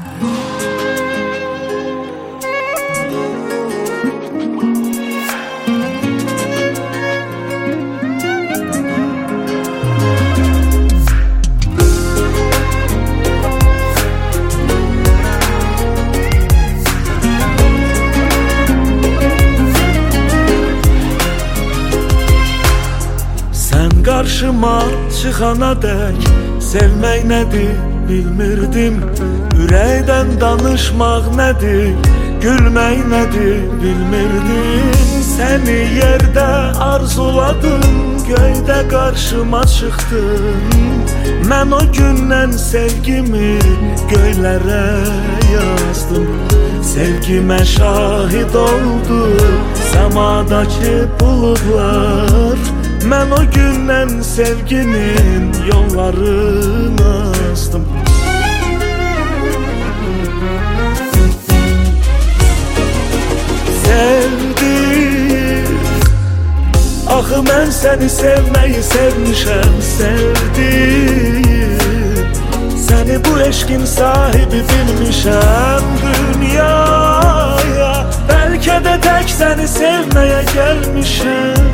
Qarşıma çıxana dək sevmək nədir bilmirdim. Ürəkdən danışmaq nədir, gülmək nədir bilmirdim. Səni yerdə arzuladım, göydə qarşıma çıxdın. Mən o gündən sevgimi göylərə yazdım. Sevgimə şahid oldu səmadakı buludlar. Mən o gündən sevginin yollarını azdım. Sevdim, axı mən səni sevməyi sevmişəm, sevdim. Səni bu eşqin sahibi bilmişəm dünyaya. Bəlkə də tək səni sevməyə gəlmişəm.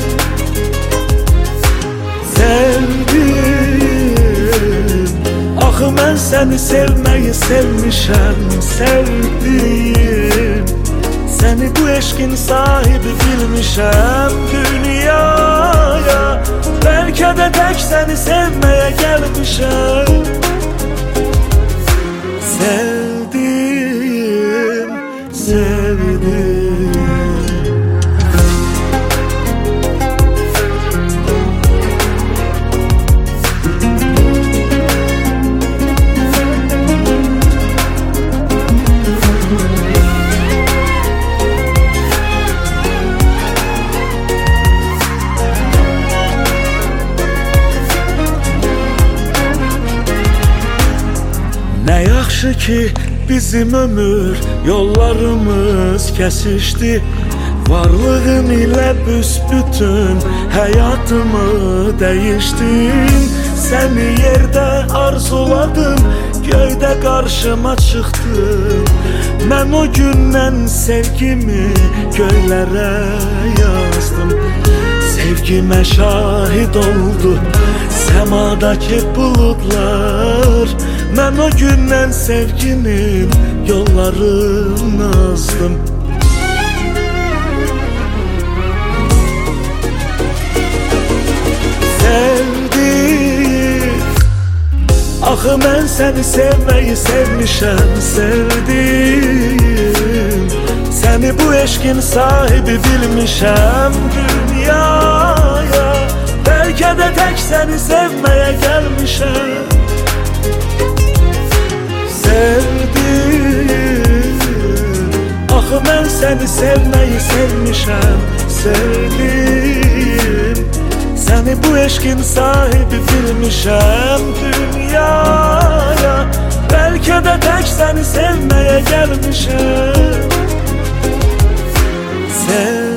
Sevdim, axı mən səni sevməyi sevmişəm, sevdim. Səni bu eşqin sahibi bilmişəm dünyaya. Bəlkə də tək səni sevməyə gəlmişəm. Sevdim, sevdim. Nə yaxşı ki bizim ömür yollarımız kəsişdi. Varlığın ilə büsbütün həyatımı dəyişdin. Səni yerdə arzuladım, göydə qarşıma çıxdın. Mən o gündən sevgimi göylərə yazdım. Sevgimə şahid oldu səmadakı buludlar. Mən o gündən sevginin yollarını azdım. Sevdim, axı mən səni sevməyi sevmişəm, sevdim. Səni bu eşqin sahibi bilmişəm dünyaya. Bəlkə də tək səni sevməyə gəlmişəm. Sevdim, axı mən səni sevməyi sevmişəm, sevdim. Səni bu eşqin sahibi bilmişəm dünyaya. Bəlkə də tək səni sevməyə gəlmişəm.